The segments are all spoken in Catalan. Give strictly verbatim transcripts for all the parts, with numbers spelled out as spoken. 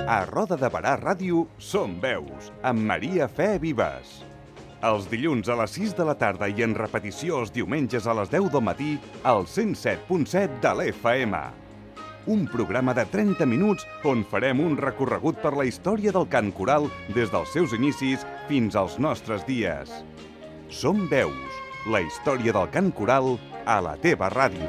A Roda de Barà Ràdio Som Veus, amb Maria Fe Vives. Els dilluns a les sis de la tarda i en repetició els diumenges a les deu del matí al cent set punt set de l'F M. Un programa de trenta minuts on farem un recorregut per la història del cant coral des dels seus inicis fins als nostres dies. Som Veus, la història del cant coral a la teva ràdio.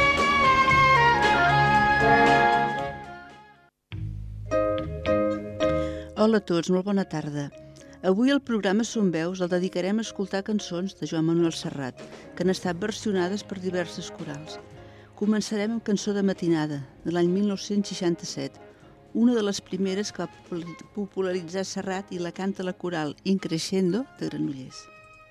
Hola a tots, molt bona tarda. Avui el programa Som Veus el dedicarem a escoltar cançons de Joan Manuel Serrat, que han estat versionades per diverses corals. Començarem amb Cançó de matinada, de l'any mil nou-cents seixanta-set, una de les primeres que va popularitzar Serrat i la canta la coral In Crescendo de Granollers.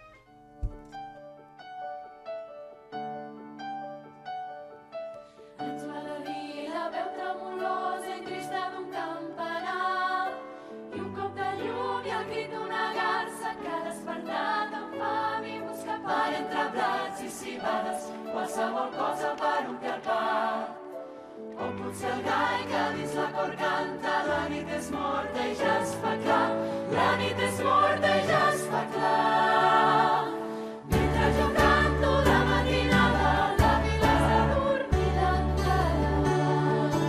Qualsevol cosa per omplir el plat. O potser el gall que dins la cor canta. La nit és morta i ja es fa clar. La nit és morta i ja es fa clar. Mentre jo canto de matinada, la vila està dormida encara.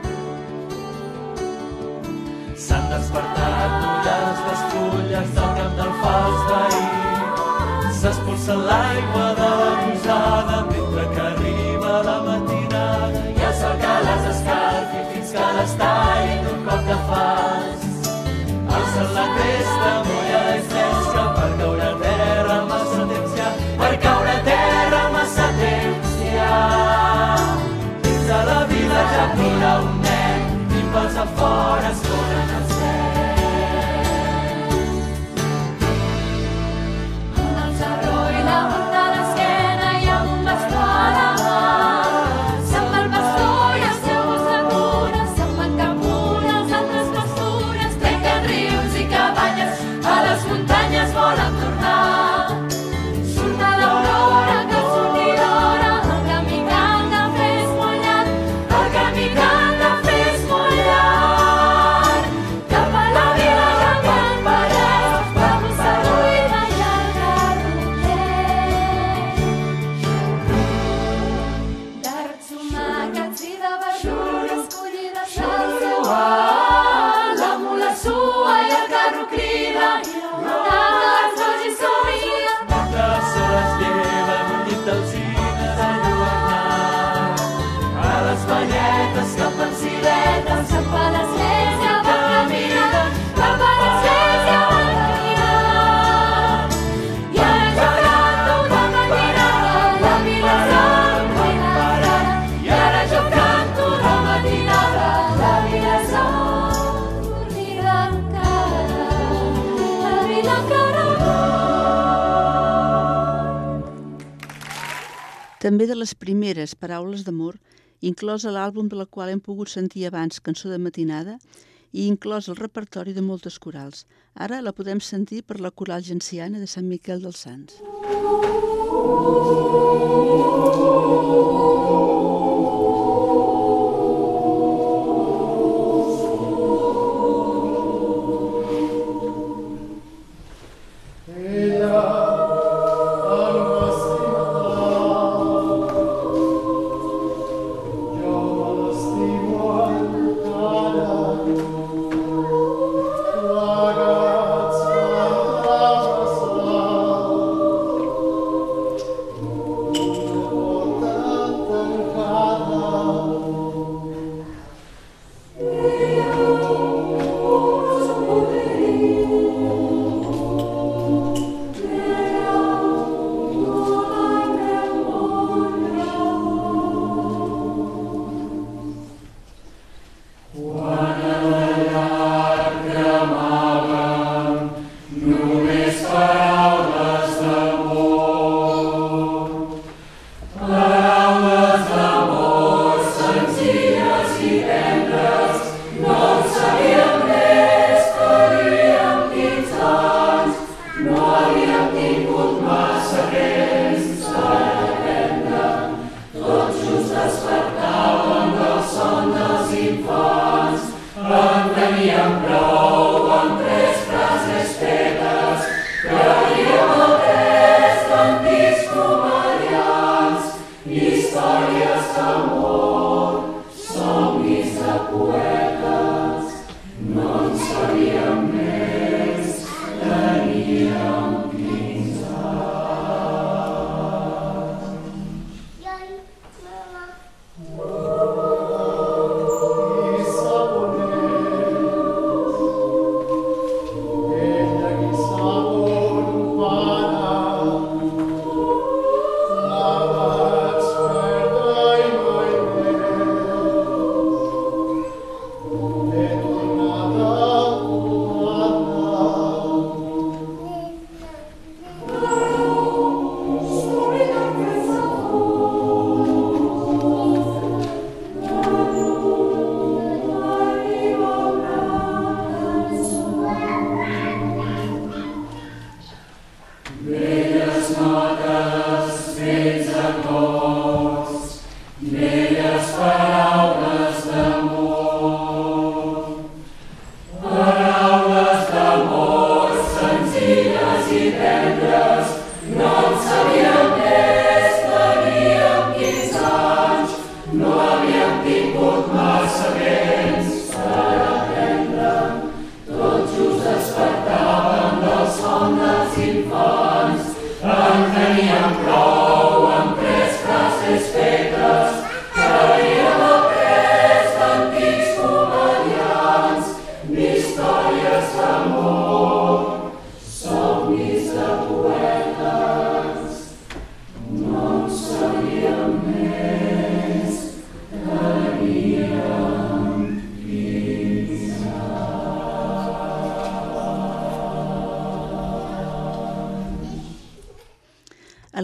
S'han despertat mulles les fulles del camp del fals veí. S'expulsa l'aigua de la rosada mentre que arriba la matinada i el sol que les escalfi fins que les talli d'un cop de fals. Alça la testa, mullada i fresca per caure a terra massa temps ja, per caure a terra massa temps ja. Dins de la vila ja plora un nen i pels afores corren al cel. També de les primeres paraules d'amor, inclòs a l'àlbum de la qual hem pogut sentir abans Cançó de matinada i inclòs el repertori de moltes corals. Ara la podem sentir per la coral genciana de Sant Miquel dels Sants. Oh,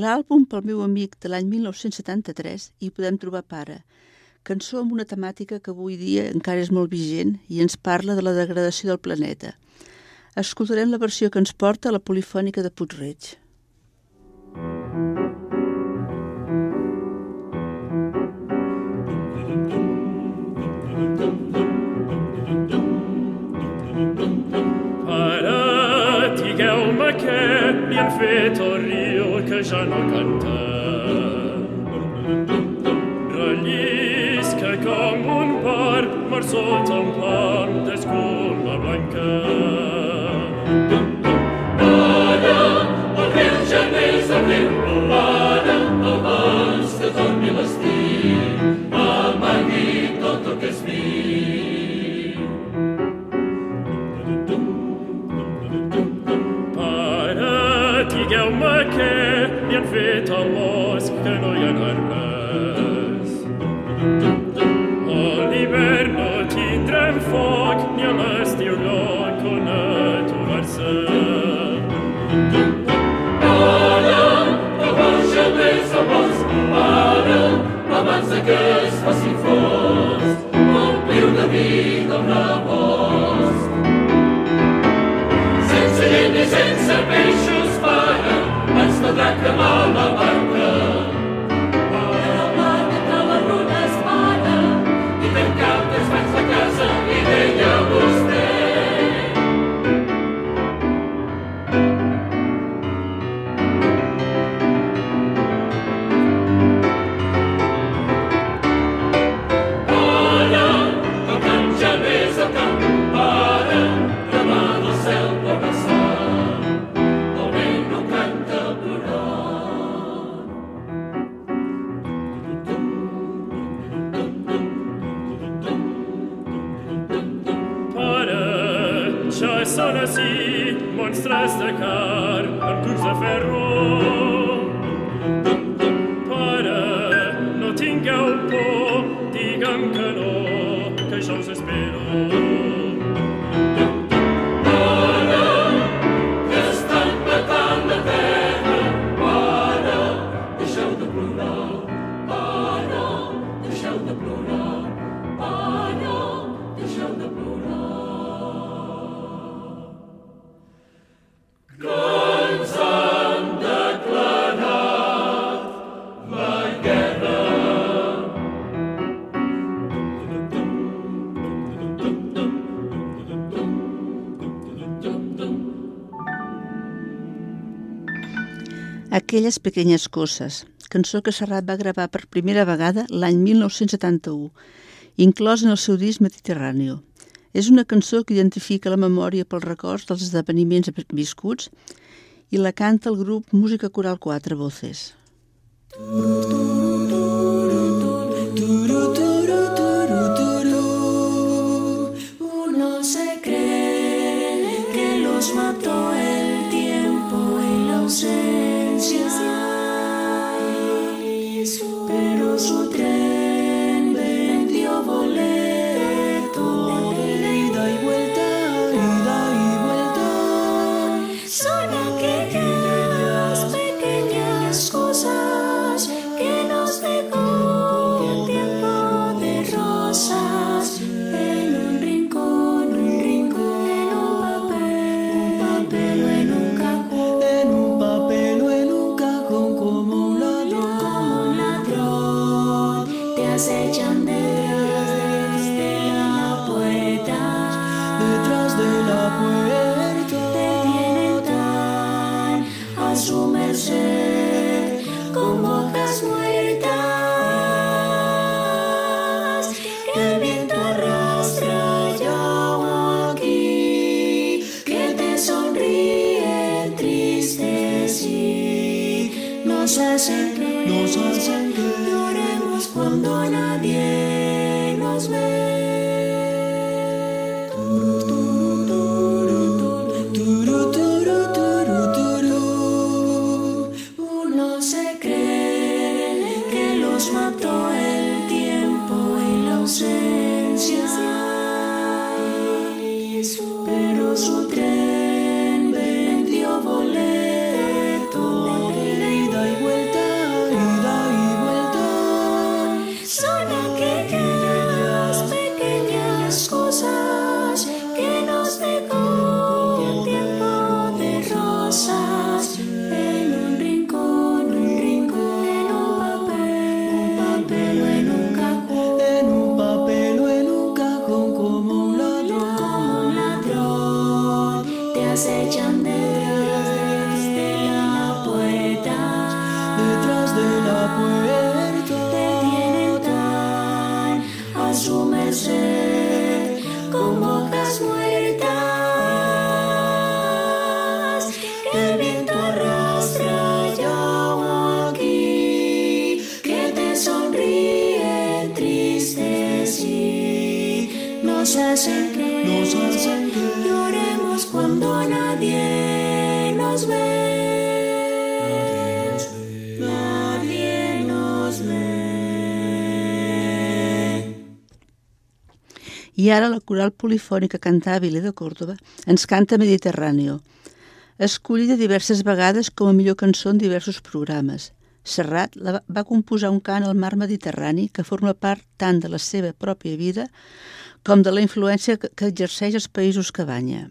l'àlbum pel meu amic de l'any mil nou-cents setanta-tres hi podem trobar Para, cançó amb una temàtica que avui dia encara és molt vigent i ens parla de la degradació del planeta. Escoltarem la versió que ens porta la Polifònica de Puig-reig. Para, digueu-me què li han fet al riu que ja no canta. Rellisca com un par, mar sota un pam d'escuma blanca. Para, el riu ja n'és el riu, para, abans que torni l'estiu, amagui tot el que és vi. Digueu-me què li han fet al bosc que no hi ha res. A l'hivern no tindrem foc ni a l'estiu lloc on aturar-se. Para, que baixa més al bosc, para, abans que es faci fosc, ompliu de vida un rebost. Sense llenya i sense peixos, para, ens caldrà cremar la barca. Para la barca que les runes para, i fem cap dels banys de casa, i deia vostè. Para, el camp ja n'és el camp, para, demà del cel pot passar. El vent no canta plorant. Para, ja són ací monstres de car amb cucs de ferro. Para, no tingueu por, digue'm que no, que jo us espero. Para, que estan matant la terra. Para, deixeu de plorar. Para, deixeu de plorar. Para, deixeu de plorar. Que ens han declarat la guerra. Aquelles pequeñas coses, cançó que Serrat va gravar per primera vegada l'any mil nou-cents setanta-u, inclòs en el seu disc Mediterráneo. És una cançó que identifica la memòria pels records dels esdeveniments viscuts i la canta el grup Música Coral Quatre Voces. Uno se cree que los mató el tiempo y la ausencia, pero su tren vendió boleto de ida y vuelta, ida y vuelta. Son aquellas pequeñas cosas que nos dejó un tiempo de rosas en un rincón, un rincón, en un papel, un papel o en un cajón, en un papel o en un cajón, como un ladrón, como un ladrón, te acechan detrás de la puerta, detrás de la puerta, te tienen tan a su merced como hojas muertas que el viento arrastra ya aquí, que te sonríen tristes y nos hacen que, nos hacen que lloremos cuando nadie nos ve. Uno se cree que los mató el tiempo y la ausencia, pero su tren vendió boleto de ida y vuelta. sed, con bocas muertas, que el viento arrastra ya aquí, que te sonríe tristeci, nos hacen que, nos hacen que lloremos cuando nadie nos ve. I ara la coral polifònica Cantàbile de Còrdova ens canta Mediterráneo, escollida diverses vegades com a millor cançó en diversos programes. Serrat la va composar un cant al mar Mediterrani que forma part tant de la seva pròpia vida com de la influència que exerceix als països que banya.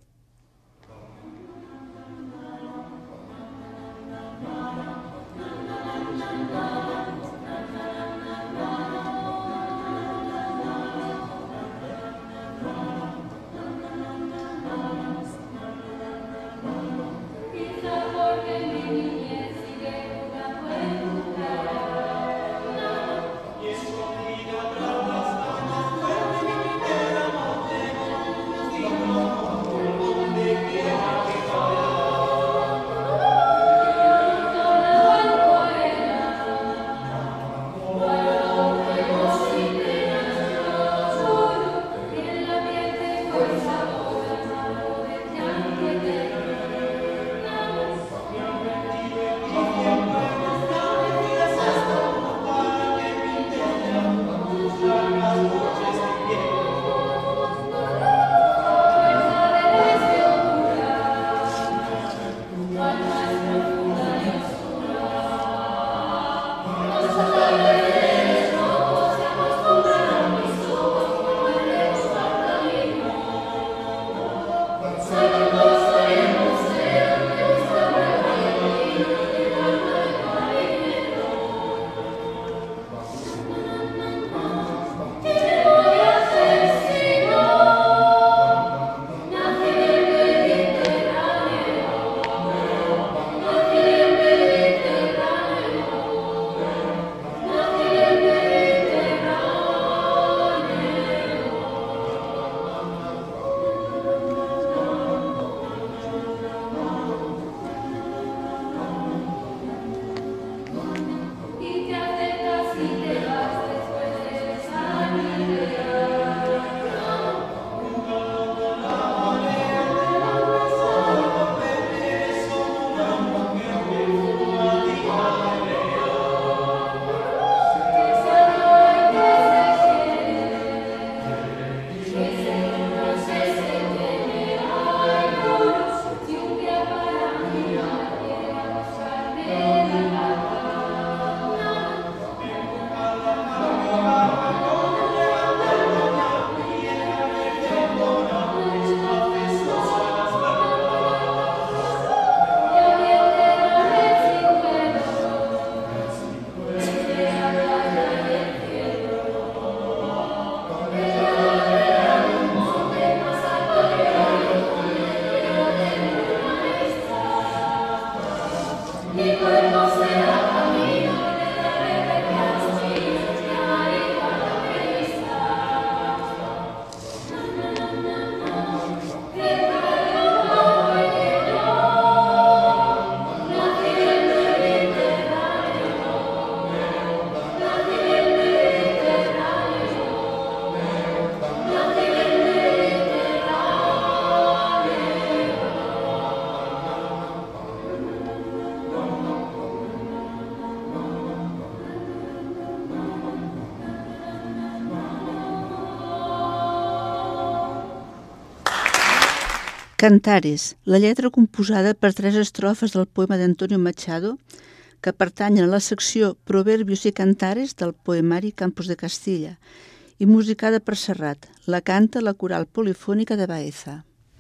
Cantares, la lletra composada per tres estrofes del poema d'Antonio Machado que pertanyen a la secció Proverbios i Cantares del poemari Campos de Castilla i musicada per Serrat. La canta la coral polifònica de Baeza.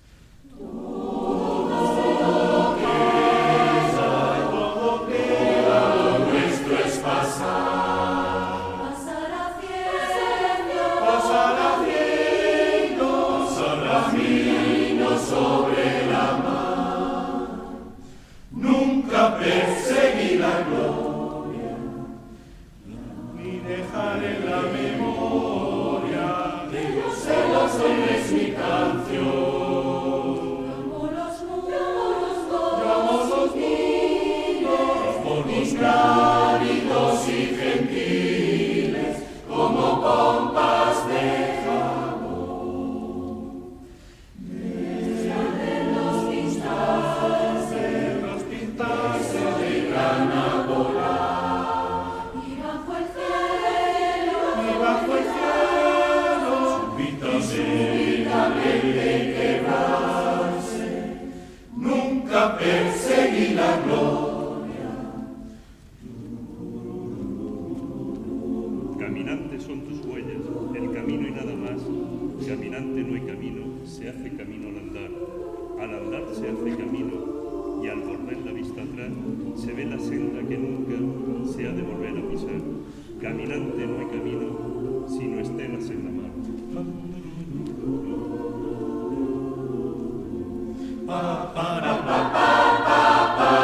Perseguir la gloria, ni dejar en la memoria Caminante son tus huellas, el camino y nada más. Caminante no hay camino, se hace camino al andar. Al andar se hace camino y al volver la vista atrás se ve la senda que nunca se ha de volver a pisar. Caminante no hay camino si no estelas en la mar. Pa, para, pa, pa, pa, pa.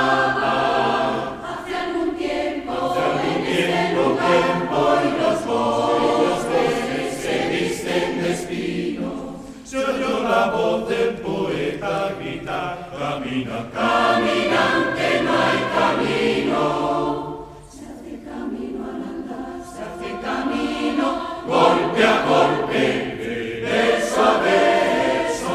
Camina, caminante, no hay camino. Se hace camino al andar, se hace camino, golpe a golpe, verso a verso.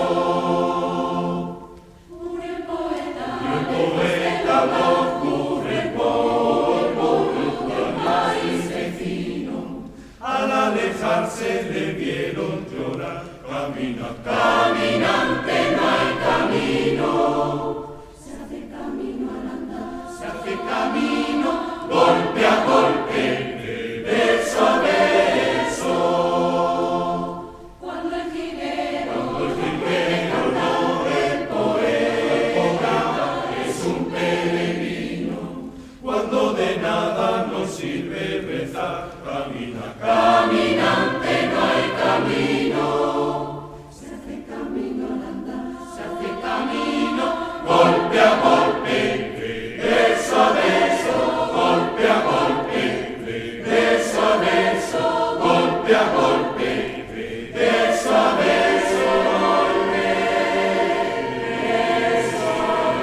Murió el poeta, y el poeta lo cubre por polvo del país vecino. Al alejarse le vieron llorar. Camina, caminante, no hay camino. Se hace camino al andar, se hace camino, golpe a golpe, verso a verso. Cuando el jinero, cuando el jinero, no el poeta, es un peregrino. Cuando de nada nos sirve rezar, camina, caminante, no hay camino. Golpe a golpe, verso a verso, golpe a golpe, verso a verso, golpe a golpe, verso a verso, golpe, verso a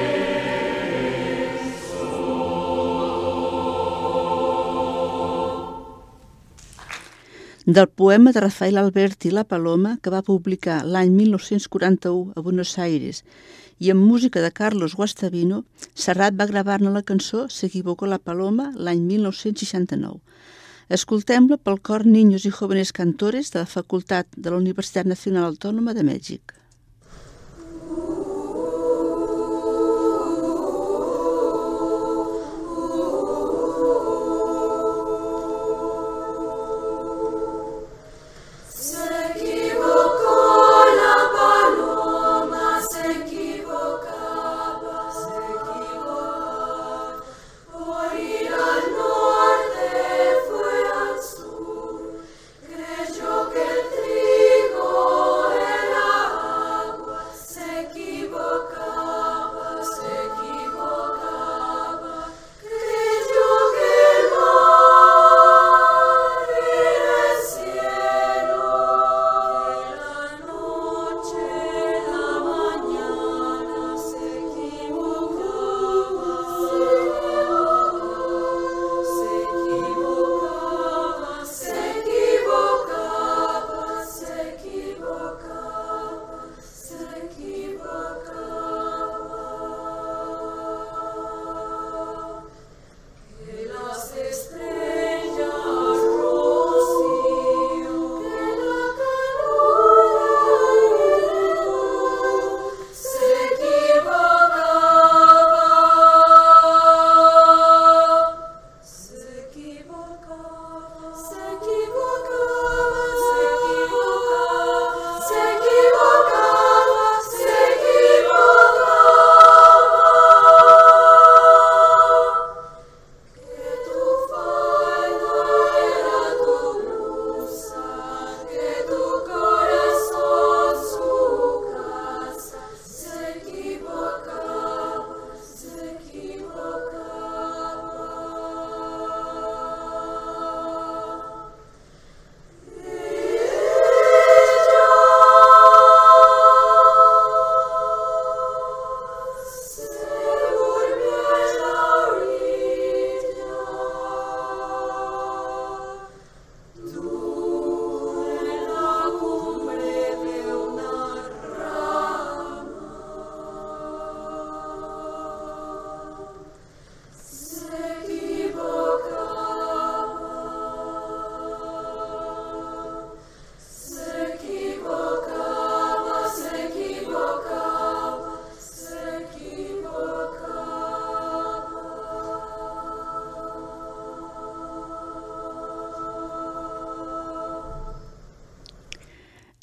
verso. Del poema de Rafael Alberti La Paloma, que va publicar l'any mil nou-cents quaranta-u a Buenos Aires, i amb música de Carlos Guastavino, Serrat va gravar-ne la cançó Se equivocó la paloma l'any mil nou-cents seixanta-nou. Escoltem-la pel cor Niños y Jóvenes Cantores de la Facultat de la Universitat Nacional Autònoma de Mèxic. Creyó que el trigo era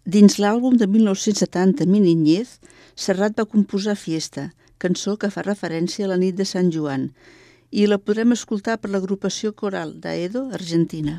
Dins l'àlbum de mil nou-cents setanta, Mi Niñez, Serrat va composar Fiesta, cançó que fa referència a la nit de Sant Joan, i la podrem escoltar per l'agrupació coral d'Aedo, Argentina.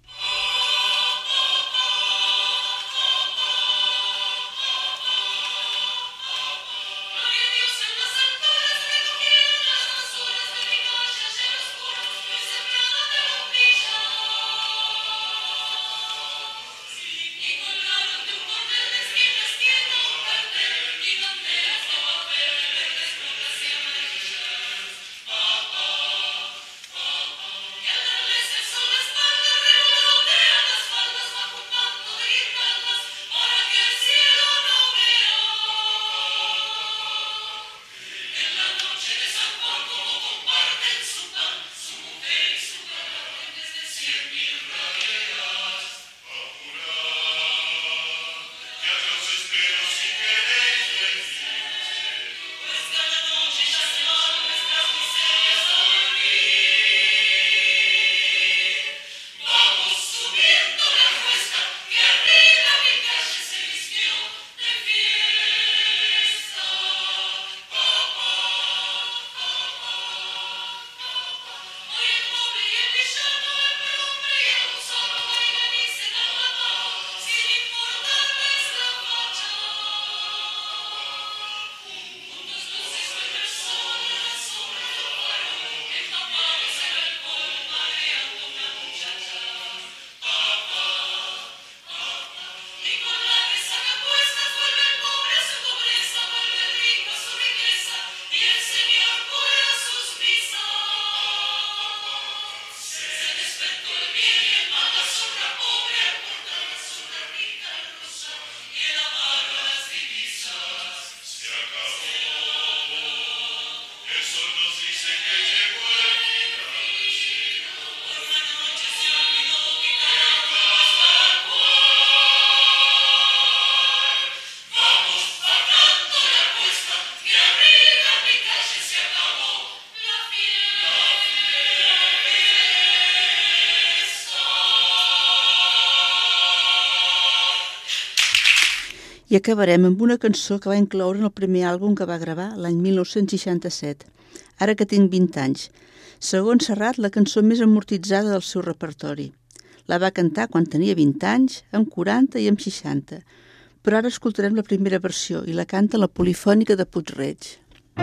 I acabarem amb una cançó que va incloure en el primer àlbum que va gravar l'any mil nou-cents seixanta-set, Ara que tinc vint anys. Segons Serrat, la cançó més amortitzada del seu repertori. La va cantar quan tenia vint anys, amb quaranta i amb seixanta. Però ara escoltarem la primera versió i la canta la Polifònica de Puig-reig.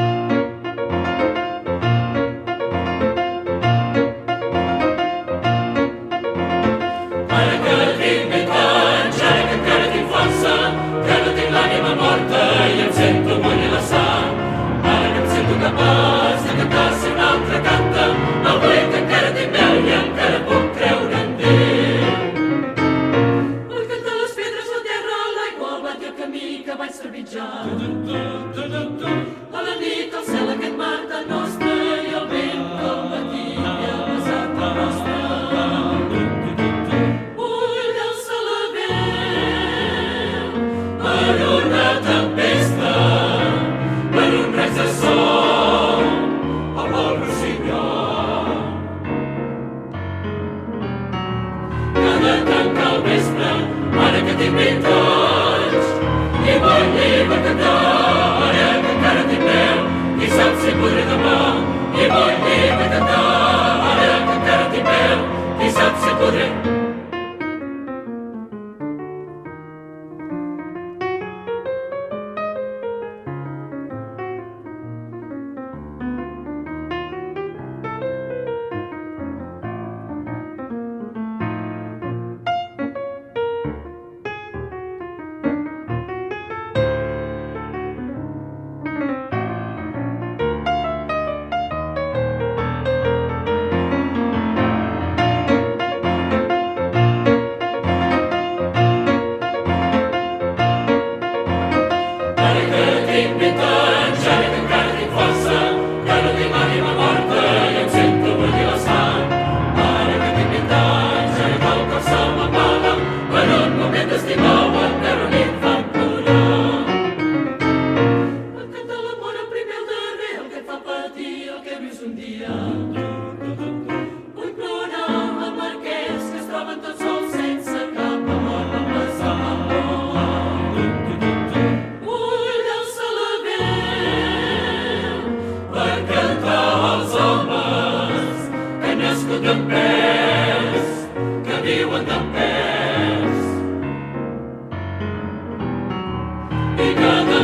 A la nit al cel aquest mar tan nostre i el vent que al matí havia passat la nostra. Vull alçar la veu per una tempesta, per un raig de sol amb el rossinyol. Que de tancar el vespre, ara que tinc vint anys, i vull lliure cantar, ara que encara tinc veu, qui sap si podré demà.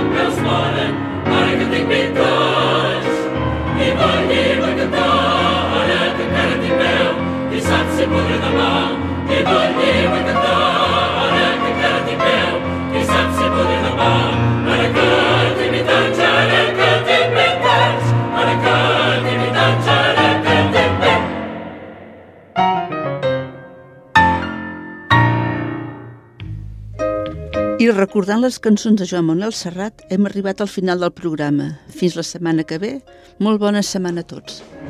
meus moren, ara que tinc vint anys. I vull dir, vull cantar, ara que encara tinc veu, qui sap si podré demà. I vull dir, vull cantar, ara que encara tinc veu, qui sap si podré demà. Ara que tinc vint anys, ara que tinc vint anys, ara que tinc vint anys, ara que tinc vint. I recordant les cançons de Joan Manuel Serrat, hem arribat al final del programa. Fins la setmana que ve. Molt bona setmana a tots.